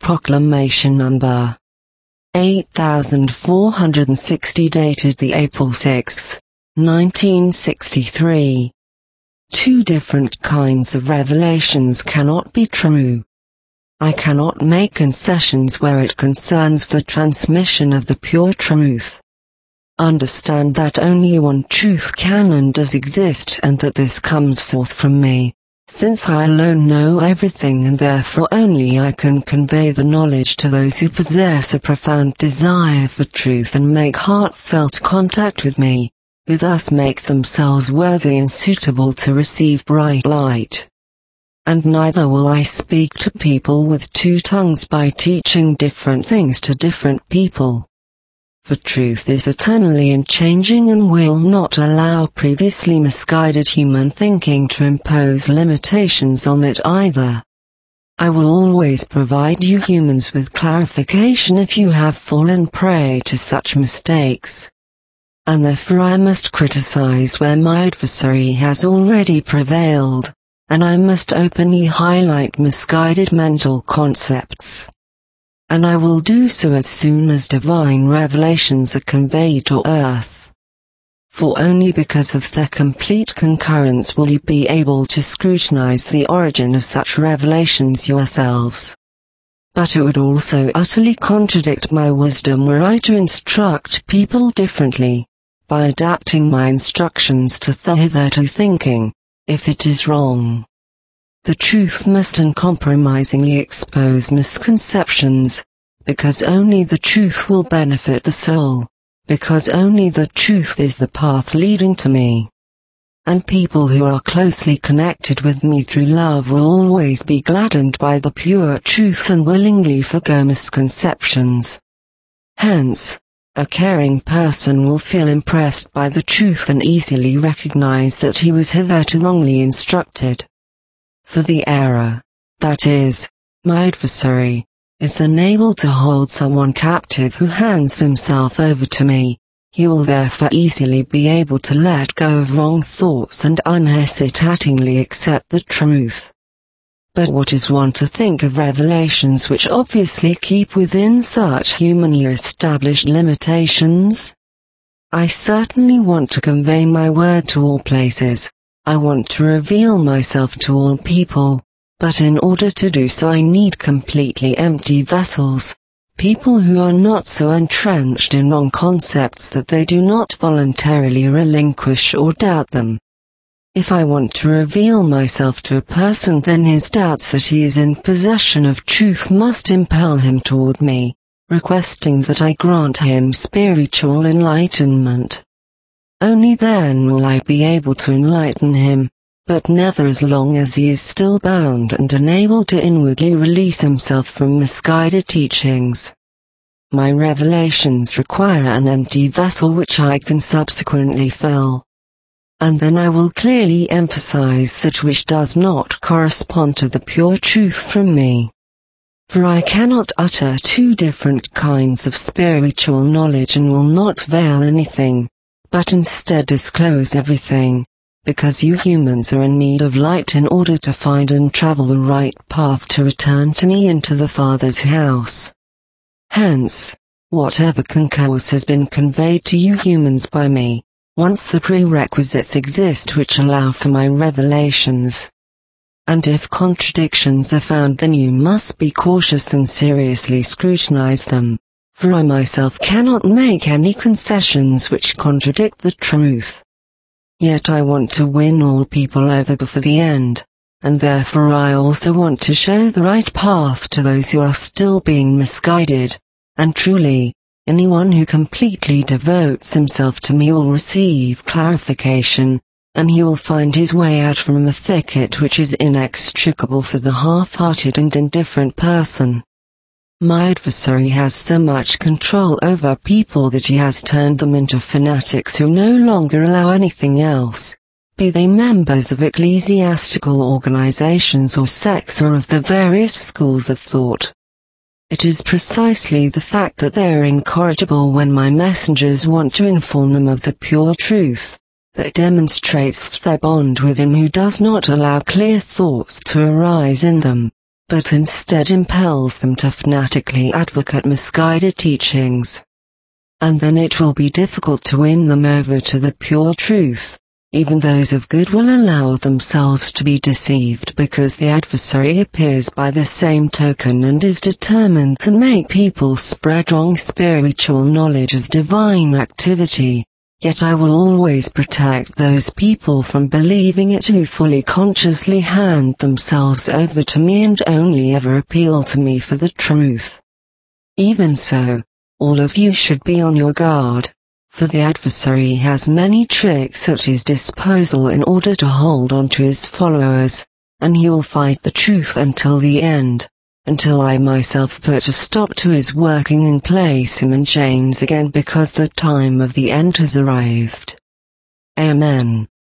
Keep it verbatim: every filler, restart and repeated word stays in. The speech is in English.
Proclamation number eight thousand four hundred sixty dated the April sixth, nineteen sixty-three. Two different kinds of revelations cannot be true. I cannot make concessions where it concerns the transmission of the pure truth. Understand that only one truth can and does exist, and that this comes forth from me, since I alone know everything, and therefore only I can convey the knowledge to those who possess a profound desire for truth and make heartfelt contact with me, who thus make themselves worthy and suitable to receive bright light. And neither will I speak to people with two tongues by teaching different things to different people. For truth is eternally unchanging and will not allow previously misguided human thinking to impose limitations on it either. I will always provide you humans with clarification if you have fallen prey to such mistakes. And therefore I must criticize where my adversary has already prevailed, and I must openly highlight misguided mental concepts. And I will do so as soon as divine revelations are conveyed to earth. For only because of their complete concurrence will you be able to scrutinize the origin of such revelations yourselves. But it would also utterly contradict my wisdom were I to instruct people differently, by adapting my instructions to their hitherto thinking, if it is wrong. The truth must uncompromisingly expose misconceptions, because only the truth will benefit the soul, because only the truth is the path leading to me. And people who are closely connected with me through love will always be gladdened by the pure truth and willingly forgo misconceptions. Hence, a caring person will feel impressed by the truth and easily recognize that he was hitherto wrongly instructed. For the error, that is, my adversary, is unable to hold someone captive who hands himself over to me, he will therefore easily be able to let go of wrong thoughts and unhesitatingly accept the truth. But what is one to think of revelations which obviously keep within such humanly established limitations? I certainly want to convey my word to all places. I want to reveal myself to all people, but in order to do so I need completely empty vessels, people who are not so entrenched in wrong concepts that they do not voluntarily relinquish or doubt them. If I want to reveal myself to a person, then his doubts that he is in possession of truth must impel him toward me, requesting that I grant him spiritual enlightenment. Only then will I be able to enlighten him, but never as long as he is still bound and unable to inwardly release himself from misguided teachings. My revelations require an empty vessel which I can subsequently fill. And then I will clearly emphasize that which does not correspond to the pure truth from me. For I cannot utter two different kinds of spiritual knowledge and will not veil anything, but instead disclose everything, because you humans are in need of light in order to find and travel the right path to return to me into the Father's house. Hence, whatever concourse has been conveyed to you humans by me, once the prerequisites exist which allow for my revelations. And if contradictions are found, then you must be cautious and seriously scrutinize them, for I myself cannot make any concessions which contradict the truth. Yet I want to win all people over before the end, and therefore I also want to show the right path to those who are still being misguided, and truly, anyone who completely devotes himself to me will receive clarification, and he will find his way out from a thicket which is inextricable for the half-hearted and indifferent person. My adversary has so much control over people that he has turned them into fanatics who no longer allow anything else, be they members of ecclesiastical organizations or sects or of the various schools of thought. It is precisely the fact that they are incorrigible when my messengers want to inform them of the pure truth, that demonstrates their bond with him who does not allow clear thoughts to arise in them, but instead impels them to fanatically advocate misguided teachings. And then it will be difficult to win them over to the pure truth. Even those of good will allow themselves to be deceived because the adversary appears by the same token and is determined to make people spread wrong spiritual knowledge as divine activity. Yet I will always protect those people from believing it who fully consciously hand themselves over to me and only ever appeal to me for the truth. Even so, all of you should be on your guard, for the adversary has many tricks at his disposal in order to hold on to his followers, and he will fight the truth until the end, until I myself put a stop to his working and place him in chains again because the time of the end has arrived. Amen.